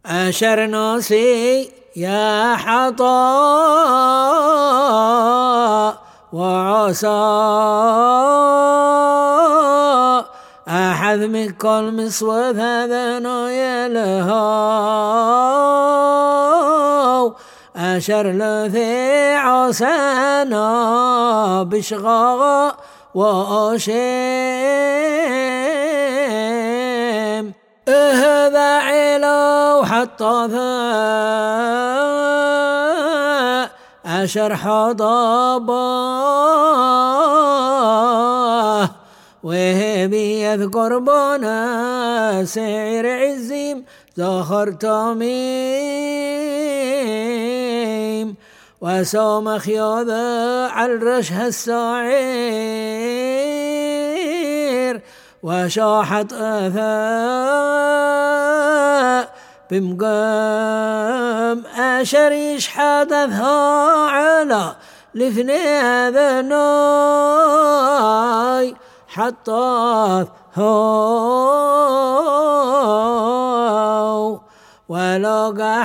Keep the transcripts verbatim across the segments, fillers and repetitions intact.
أشر نوسي يا حطا وعسى أحد من كل مصوث هذا يلهو أشر لذي عسانا بشغاغ وأشيم هذا علو حتى ذا أشر حضابه وهبي يذكر بنا سعر عزيم زخر تميم وسوم خيوذا على الرشه السعير وشاحت أثاء بمقام أشر يشحدثها على لفني ذناي حتى هو ولقى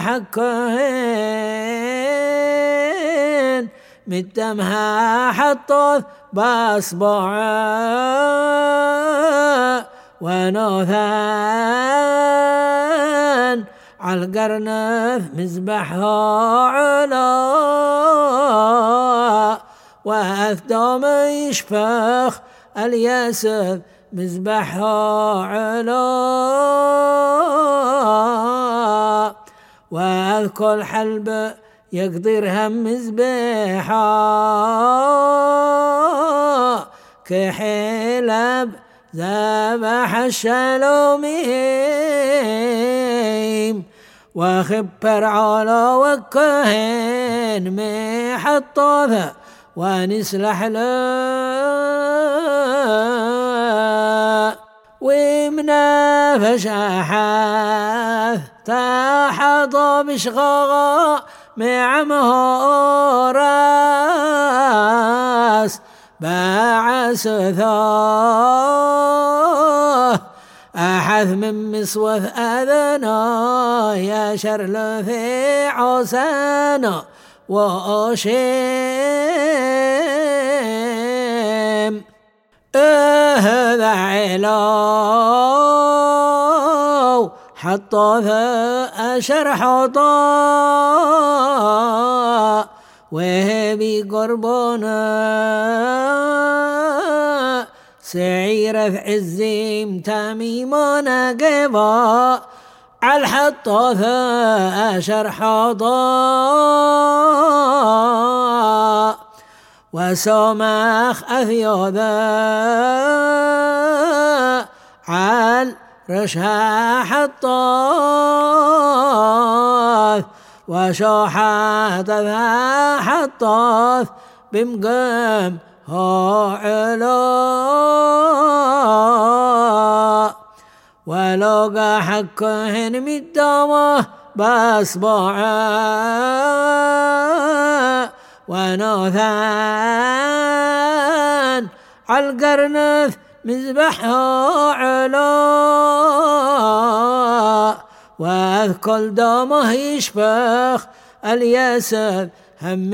حكهن متمها حتى باصبعه ونوثان على القرنث مزبحها علا وأثدام يشفخ الياسف مزبحها علا وأذكر حلب يقدر هم مزبحها كحلب ذبح الشلوميم وخبر على وكهن محطوثة ونسلح له ومنا فشاحاث تحط بشغاغا معمه راس بعسثاه أحث من مصوث أذنا يا شرلثي عسانا وأشيم هذا علو حتى ذا أشر حطا وهبي قربنا سعيرة عزيم تميمنا قبا عالحطة أشر حطا وسمخ أثيوذا عال رشها حطاث وشوحات ذا حطاث بمقام هو علا ولقى حكهن مدامه باصبعه ونوثان عالقرنث مزبحه علا واذكر دمه يشفخ الياسف هم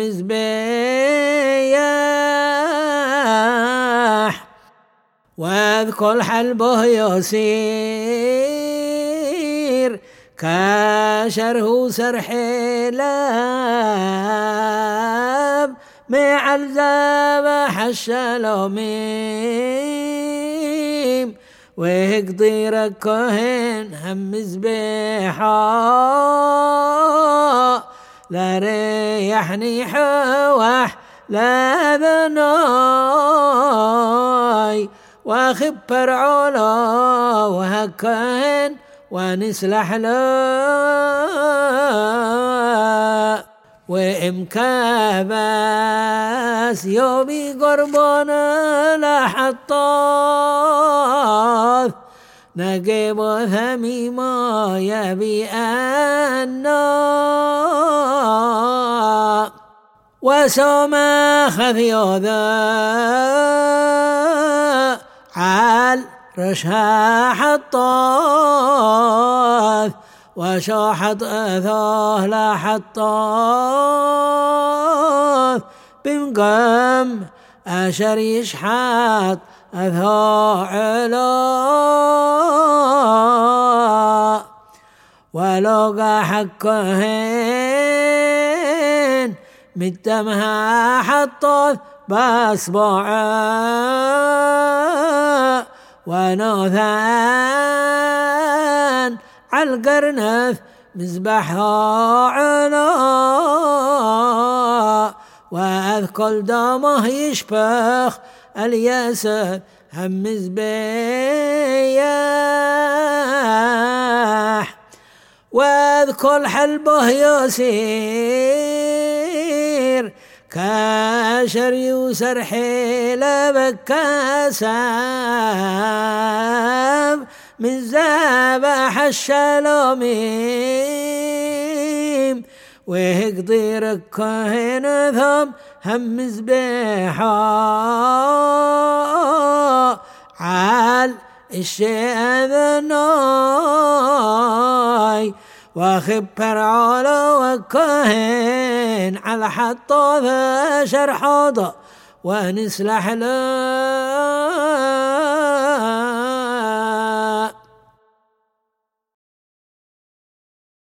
مزبيح واذكر حلبه يسير كاشره سرحلاب مع الذبح الشلوميم ويقدر الكهن هم مزبيحا لا ريحني حوح لا ذناي وخبر علا وهكهن ونسلح له وإمكاباس يومي قربنا لحطاث نقيب ثميما يبي أنا وسمخ ثيوذا عال رشها حطاث وشاحط أثاه لحطاث بمقام أشر يشحط أثاه علا ولوقا حكهين مدمها حطاث بأصبعه ونوثان عالقرنث مزبحها علا وأذكل دمه يشبخ الياسر هم مزبيح واذكل حلبه يسير كاشر يوسر حيل بكاسام من زبح الشلوميم ويقدر الكهن ثم هم مزبيحا عال الشيء ذناي وخبر على وكهن على حطه شرحضه ونسلح له